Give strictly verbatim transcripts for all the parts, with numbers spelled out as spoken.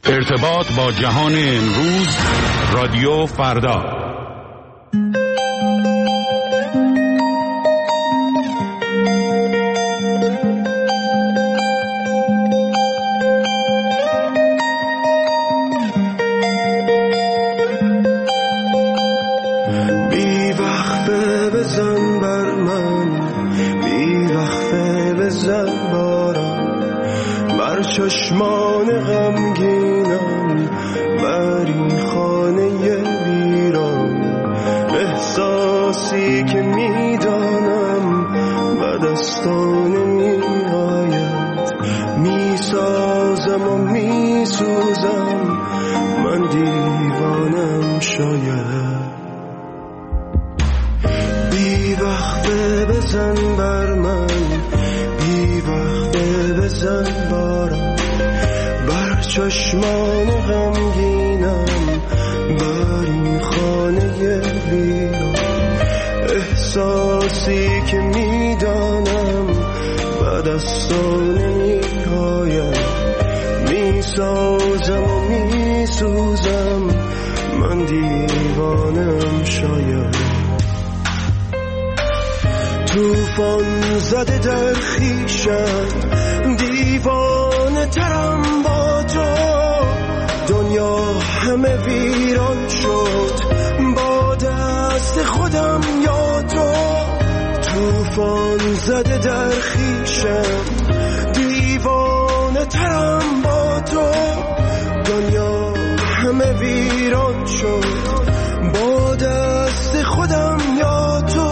ارتباط با جهان امروز، رادیو فردا. بی وقفه بزن بر من، بی وقفه بزن بارم، بر چشمان غمگینم، بر این خانه ویران. احساسی که میدانم به دستان میآید، میسازم و میسوزم، من دیوانم شاید. بی وقفه بزن بر من، بی وقفه بزن بارم، بر چشمان غمگینم، بر این خانه ویران. احساسی که میدانم به دستان نمیآید، میسازم و میسوزم، من دیوانم شاید. توفان زده در خیشم، دیوانه ترم با تو، دنیا همه ویران شد با دست خودم یا تو. توفان زده در خیشم، دیوانه ترم با تو، دنیا همه ویران شد با دست خودم یا تو.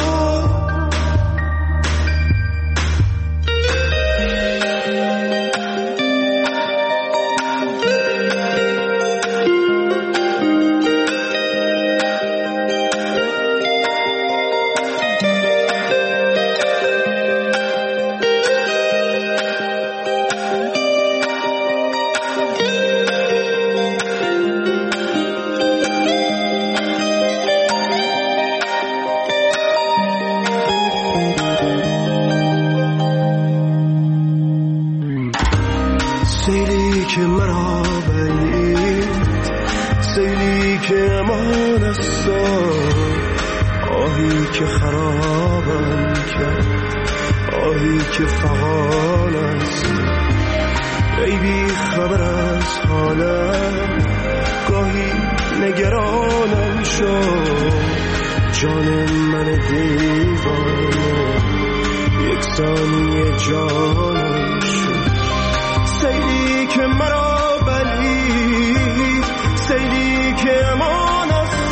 سیلی که مرا بلید، سیلی که امان است، آهی که خرابم کرد، آهی که فغان است. ای بی خبر از حالم، گاهی نگرانم شد، جان من دیوانه یک ثانیه جانم شد. سیلی که مرا بلید، سیلی که امان است،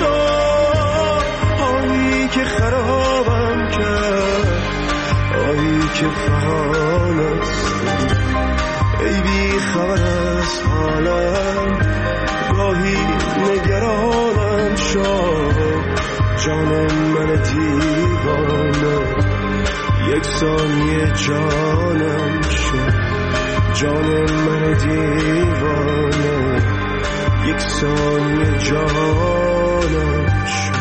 آهی که خرابم کرد، آهی که فغان است. ای بی خبر از حالم، گاهی نگرانم شد، جان من دیوانه یک ثانیه جانم شد، جان من دیوانه یک ثانیه جانم شد.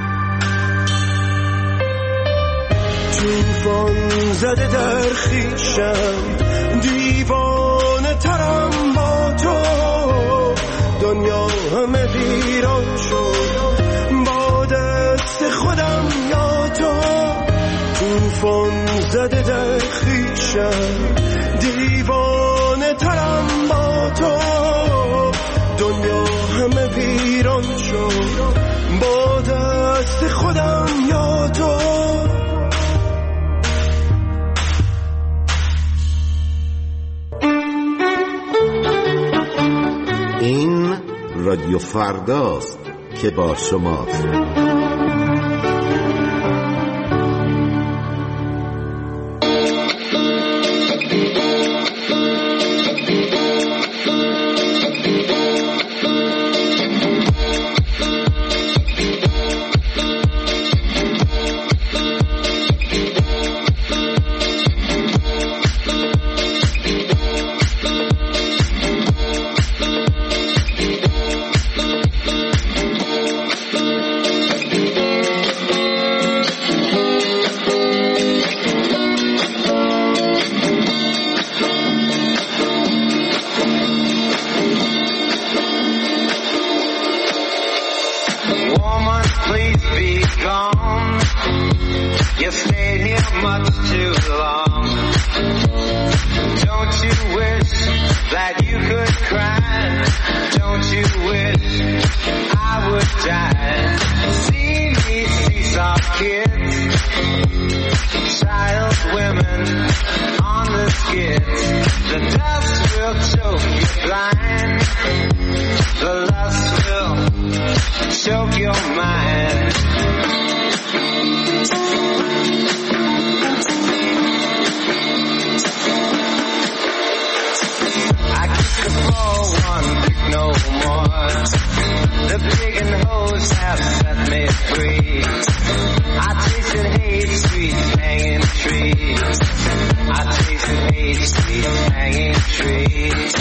توفان زده در خیشم، دیوانه ترم با تو، دنیا همه ویران شد با دست خودم یا تو. توفان زده در خیشم، دیوانه ترم با تو، دنیا همه ویران شد با دست خودم یا تو. این رادیو فرداست که با شماست. gone. You stayed here much too long. Don't you wish that you could cry? Don't you wish I would die? See me, see some kids, child women on the skids. The dust will choke you blind. The lust will choke your mind. I kiss the floor one pick no more. The pig and hose have set me free. I tasted hate, sweet hanging trees. I tasted hate, sweet hanging trees.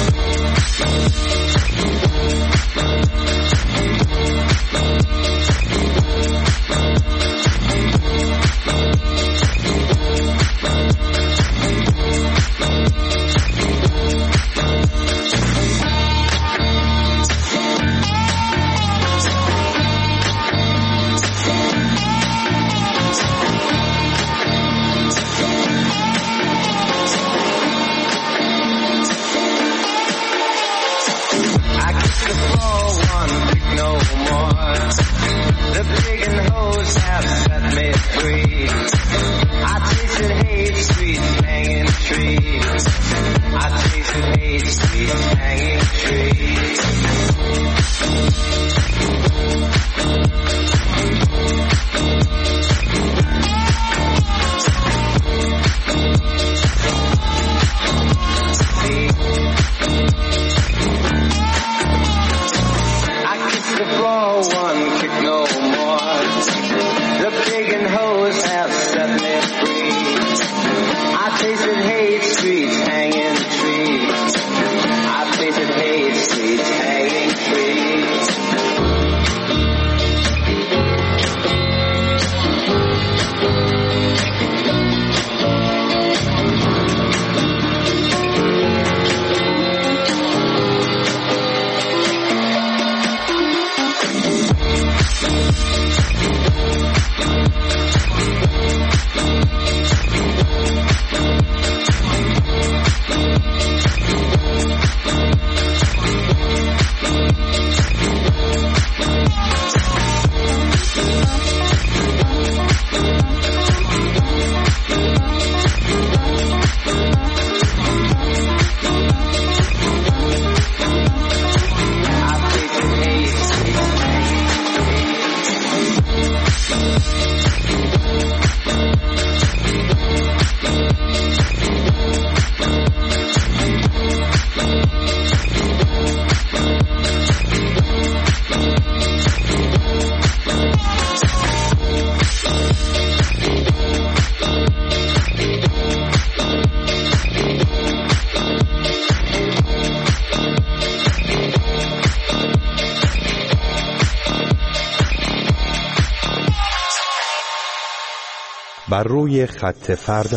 بر روی خط فردا.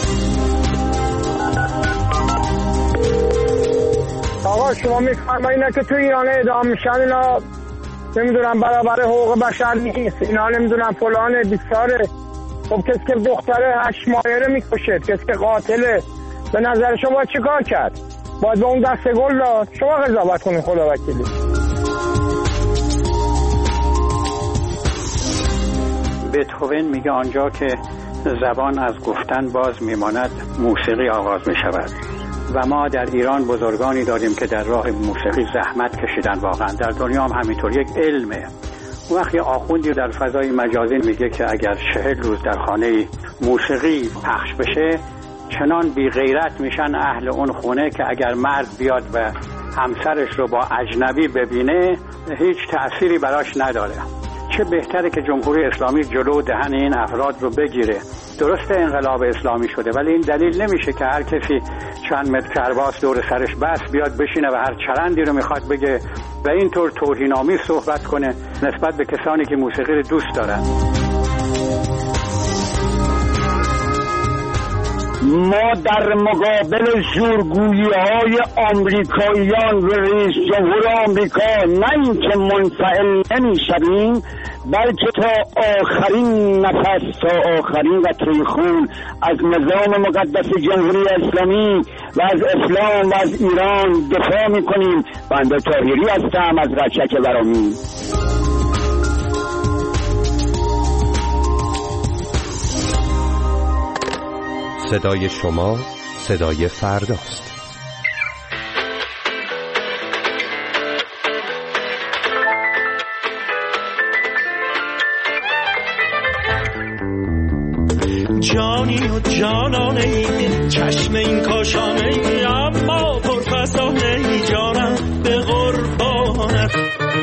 آقا شما میفرمایید که تو ایران اعدام میشن اینا نمیدونم برابر حقوق بشر نیست، اینا نمیدونم فلان بیساره. خب کسی که دختره هشت ماهه رو میکشه، کسی که قاتله، به نظر شما چی کار کرد؟ باید به اون دست گل داد؟ شما قضاوت کنید خدا وکیلی. بتهوون میگه آنجا که زبان از گفتن باز میماند موسیقی آغاز میشود و ما در ایران بزرگانی داریم که در راه موسیقی زحمت کشیدن. واقعا در دنیا هم همینطور یک علمه. اون وقتی آخوندی در فضای مجازی میگه که اگر چهل روز در خانه موسیقی پخش بشه چنان بی غیرت میشن اهل اون خونه که اگر مرد بیاد و همسرش رو با اجنبی ببینه هیچ تأثیری براش نداره. چه بهتره که جمهوری اسلامی جلو دهن این افراد رو بگیره. درسته انقلاب اسلامی شده ولی این دلیل نمیشه که هر کسی چند متر کرباس دور سرش بس بیاد بشینه و هر چرندی رو میخواد بگه و اینطور توهین‌آمیز صحبت کنه نسبت به کسانی که موسیقی رو دوست دارن. ما در مقابل زورگویی های آمریکاییان و رئیس جمهور آمریکا نه اینکه منفعل نمی شویم، بلکه تا آخرین نفس، تا آخرین قطره خون از نظام مقدس جمهوری اسلامی و از اسلام و از ایران دفاع می کنیم. بنده طاهری هستم از رشک ورامین. صدای شما صدای فرداست. جانی و جانانه ای، چشم این کاشانه ای، اما پرفسانه ای، جانم به قربانت.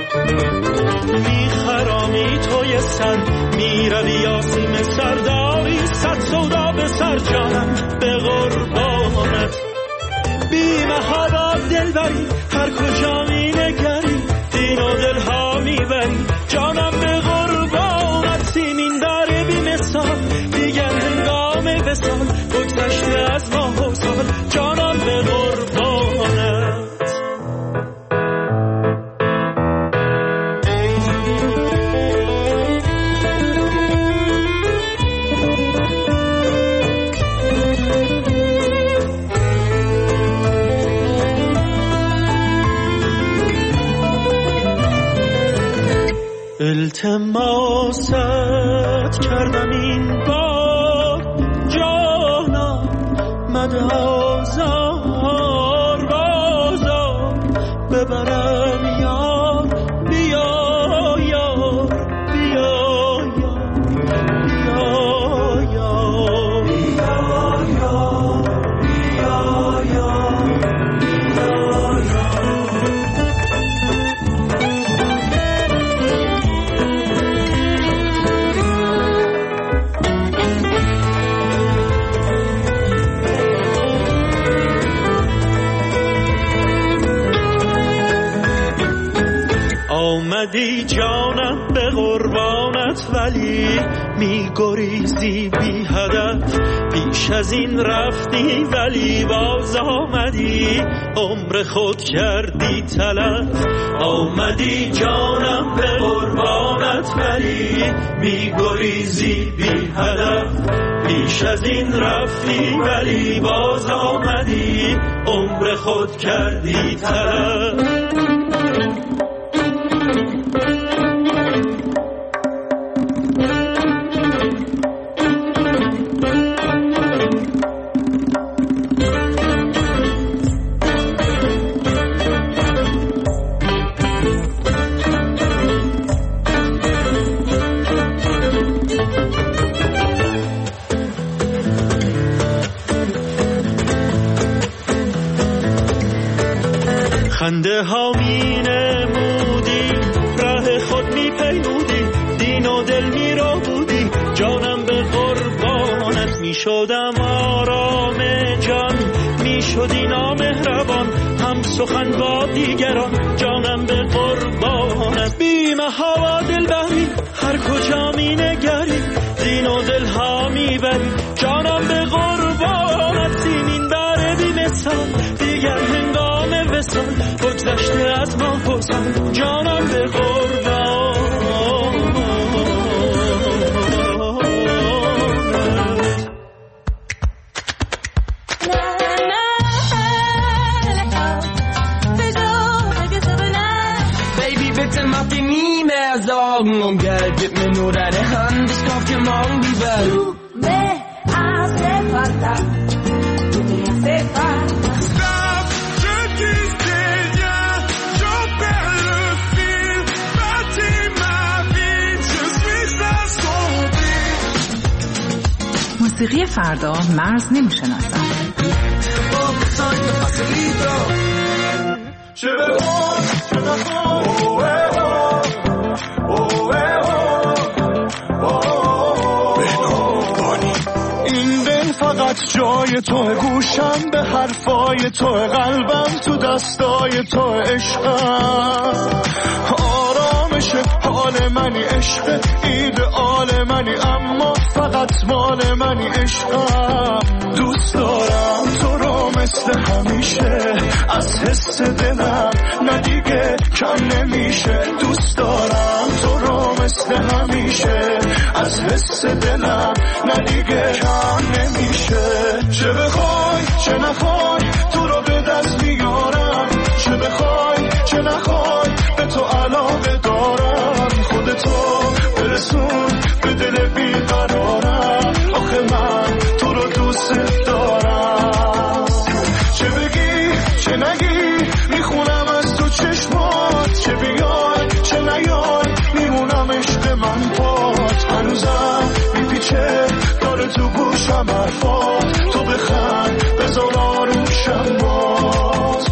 میخرامی توی سر، میروی آسیم سرداری، صد سودا به سر، جانم به قربانت. بیمه ها با دل بری، هر کجا می نگری، دین و دل ها می بری، جانم به قربانت. سیمین داره بی مثال، دیگر هنگام وصال، بگذشته از ماه و سال، جانم به قربانت. التماست کردم این بار، جانم مده آزار، بازار ببرم یار، بیا یار، بیا یار، بیا یار، بیا یار، بیا یار، بیا یار. آمدی جانم به قربانت، ولی می گریزی بی هدف. پیش از این رفتی ولی باز آمدی، عمر خود کردی تلف. آمدی جانم به قربانت، ولی می گریزی بی هدف. پیش از این رفتی ولی باز آمدی، عمر خود کردی تلف. خنده ها می نمودی، راه خود می پیمودی، دین و دل می رو بودی، جانم به قربانت. می شدم آرام جان، می شدی نامهربان، هم سخن با دیگران، جانم به قربانت. بیمه ها و دل بری، هر کجا می نگری، دین و دل ها می بری، جانم به قربانت. سیمین بره بی مثال، دیگر هنگام وصال، بگذشته از ما و سال، جانم به قربانت. Baby, bitte mach dir nie mehr Sorgen um Geld, gib mir nur deine Hand, ich kauf dir morgen die Welt. Du me hace falta, du me hace falta. موسیقی فردا مرز نمی‌شناسد. این دل فقط جای تو، گوشم به حرفای تو، قلبم تو دستای تو، عشقم آرامش حال منی عشق ایدئال منی اما فقط مال منی عشقم دوست دارم تو رو مثل همیشه از حس دلم ندیگه کم نمیشه دوست دارم تو رو مثل همیشه از حس دلم ندیگه کم نمیشه چه بخوای چه نخوای تو رو به دست میارم چه بخوای چه نخوای به تو علاقه دارم خودتو برسون به دل بیقرارم آخه من تو رو دوست دارم چه بگی چه نگی میخونم از تو چشمات چه بیای چه نیای میمونم عشق من پات هنوزم میپیچه داره تو گوشم حرفات تو بخند بذار آروشم باز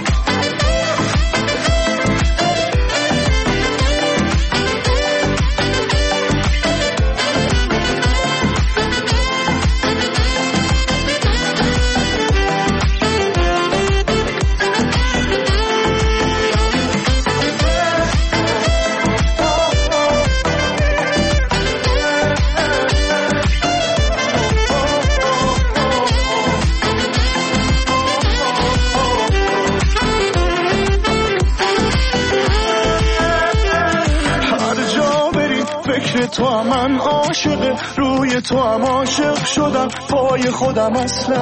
تو هم من عاشق روی تو هم عاشق شدم پای خودم اصلا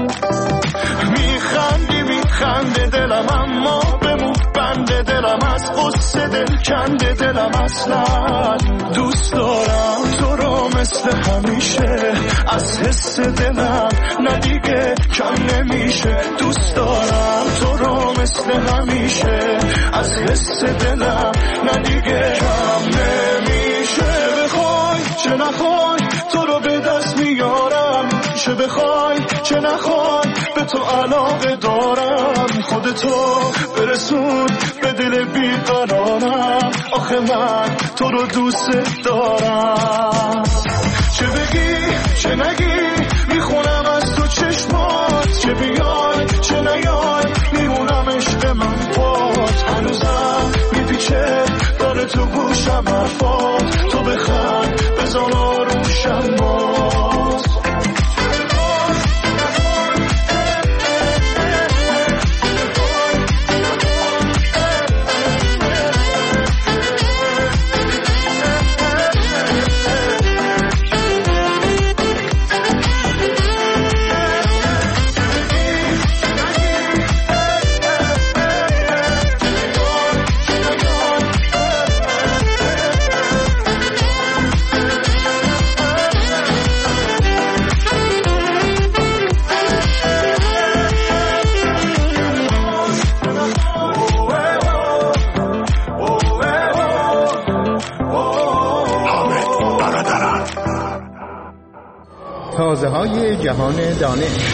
میخندی میخنده دلم اما بمون بنده دلم از قصه دل کنده دلم اصلا دوست دارم تو رو مثل همیشه از حس دلم ندیگه کم نمیشه دوست دارم تو رو مثل همیشه از حس دلم ندیگه کم نمیشه چه نخوای تو رو به دست میارم چه بخوای چه نخوای به تو علاقه دارم خودتو برسون به دل بیقرارم آخه من تو رو دوست دارم چه بگی چه نگی میخونم از تو چشمات چه بیای چه نیای میمونم عشق من پات هنوزم میپیچه داره تو گوشم حرفات تو بخند بزن آروشم باز تازه های جهان دانش.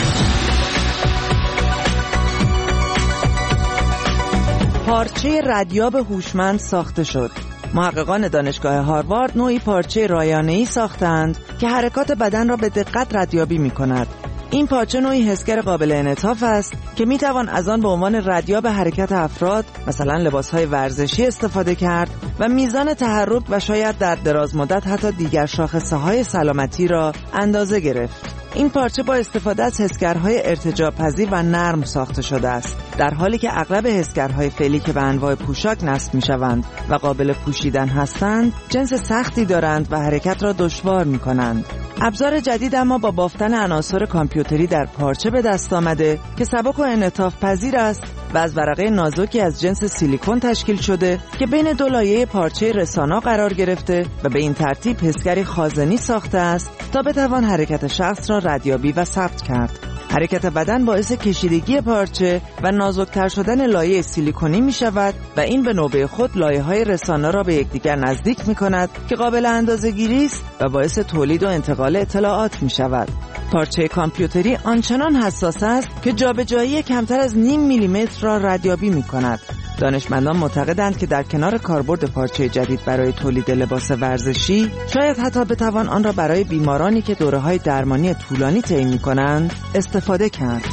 پارچه ردیاب هوشمند ساخته شد. محققان دانشگاه هاروارد نوعی پارچه رایانه‌ای ساختند که حرکات بدن را به دقت ردیابی می‌کند. این پارچه نوعی حسگر قابل انعطاف است که میتوان از آن به عنوان ردیاب حرکت افراد، مثلا لباسهای ورزشی، استفاده کرد و میزان تحرک و شاید در دراز مدت حتی دیگر شاخصه‌های سلامتی را اندازه گرفت. این پارچه با استفاده از حسگرهای ارتجاع پذیر و نرم ساخته شده است، در حالی که اغلب حسگرهای فعلی که به انواع پوشاک نصب می‌شوند و قابل پوشیدن هستند، جنس سختی دارند و حرکت را دشوار می‌کنند. ابزار جدید اما با بافتن عناصر کامپیوتری در پارچه به دست آمده که سبک و انعطاف پذیر است و از ورقه نازکی از جنس سیلیکون تشکیل شده که بین دو لایه پارچه رسانا قرار گرفته و به این ترتیب حسگری خازنی ساخته است تا بتوان حرکت شخص را ردیابی و ثبت کرد. حرکت بدن باعث کشیدگی پارچه و نازکتر شدن لایه سیلیکونی می شود و این به نوبه خود لایه‌های رسانه را به یکدیگر نزدیک می کند که قابل اندازه‌گیری است و باعث تولید و انتقال اطلاعات می شود. پارچه کامپیوتری آنچنان حساس است که جابجایی کمتر از نیم میلیمتر را ردیابی می کند. دانشمندان معتقدند که در کنار کاربرد پارچه جدید برای تولید لباس ورزشی، شاید حتی بتوان آن را برای بیمارانی که دوره‌های درمانی طولانی طی می‌کنند استفاده کرد.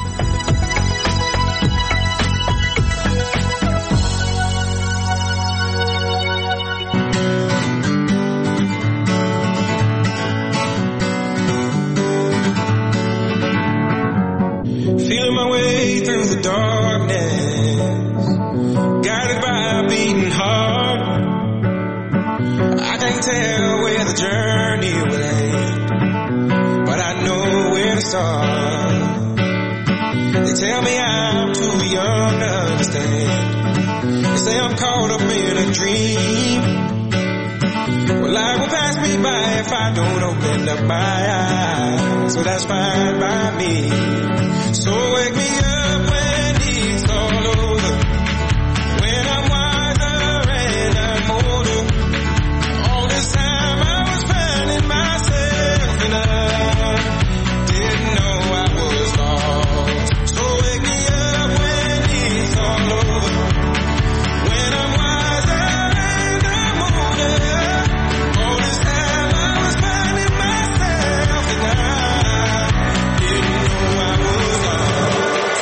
start. They tell me I'm too young to understand. They say I'm caught up in a dream. Well, life will pass me by if I don't open up my eyes. So that's fine by me. So wake me up when it's all over, when I'm wiser and I'm older. All this time I was finding myself and I didn't know I was lost. So wake me up when it's all over, when I'm wiser and I'm older. All this time I was finding myself and I didn't know I was lost.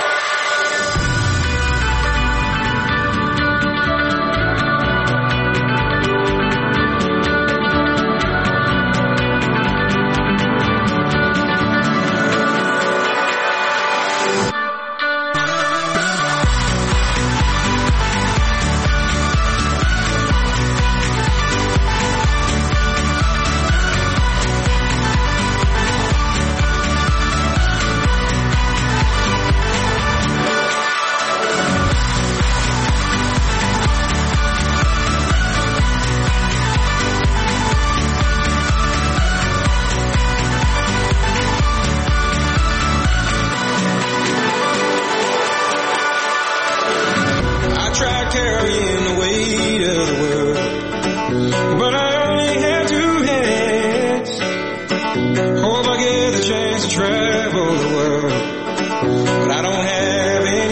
I tried carrying the weight of the world, but I only had two hands. Hope I get the chance to travel the world, but I don't have any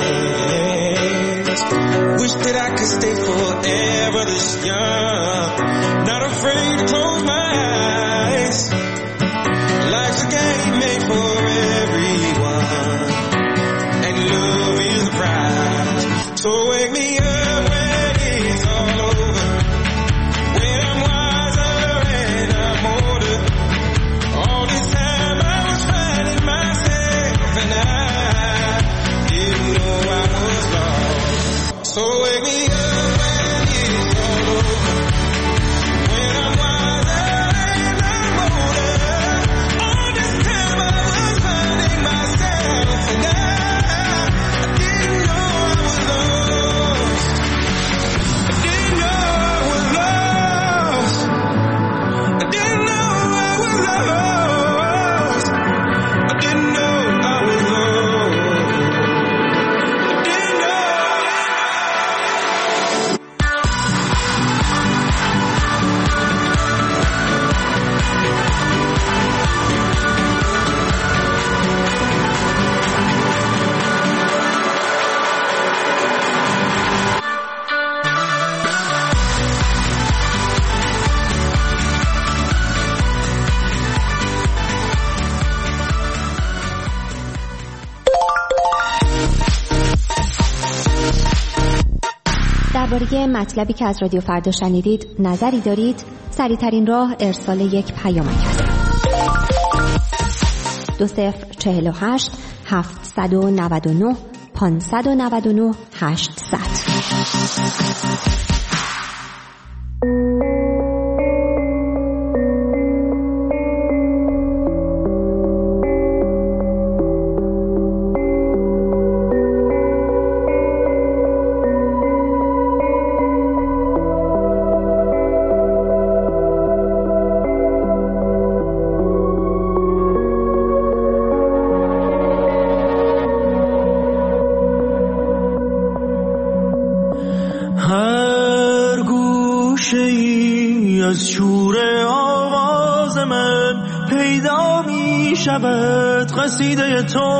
plans. Wish that I could stay forever this young, not afraid to close my eyes. Life's a game made for everyone, and love is the prize. So wake me up when it's all over, when I'm wiser and I'm older. All this time I was finding myself and I didn't know I was lost. So wake me up when it's all over, when I'm wiser and I'm older. All this time I was finding myself and I I didn't know I was lost. I didn't know I was lost. I didn't know I was lost. I didn't know I was lost. I didn't know. درباره مطلبی که از رادیو فردا شنیدید نظری دارید؟ سریع‌ترین راه ارسال یک پیامک است. دو صفر چهل و هشت هفتصد و نود و نه پانصد و نود و نه هشتصد. هر گوشه‌ای از شور آواز من پیدا می شود قصیده تو،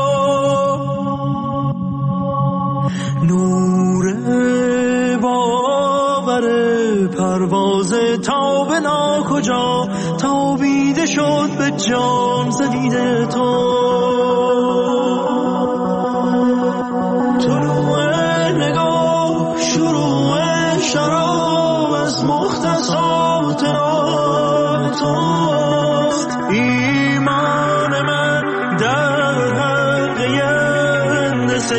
نور باور پرواز تا به ناکجا تابیده شد به جان زدیده تو. طلوع نگاه شروع شراب از مختصات راه توست، ایمان من در حلقه هندسه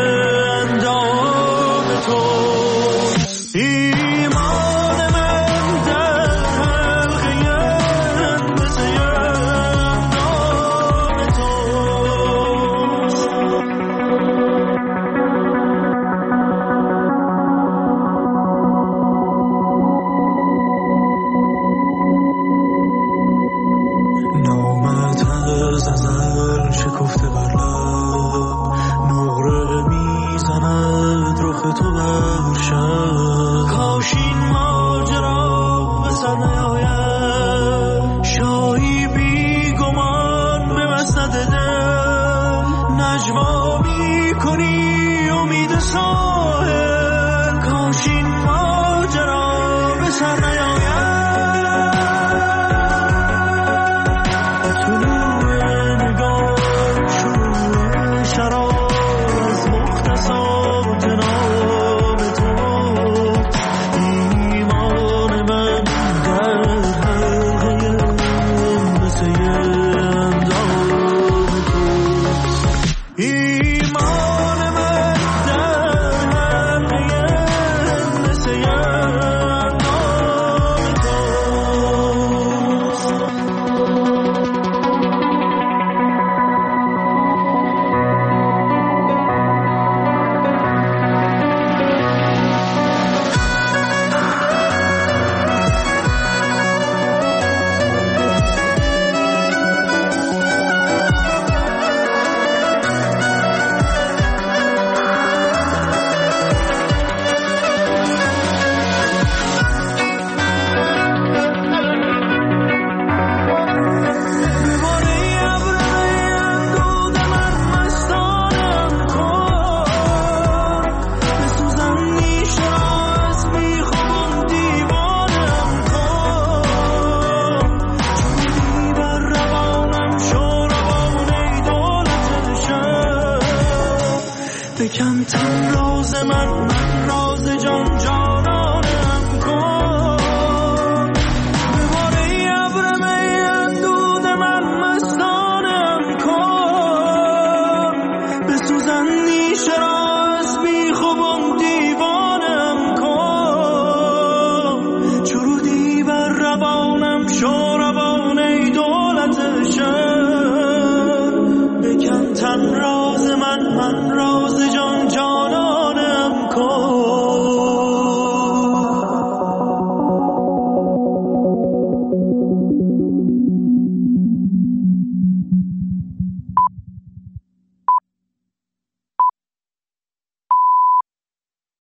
اندام توست، ایمان من در حلقه هندسه اندام من من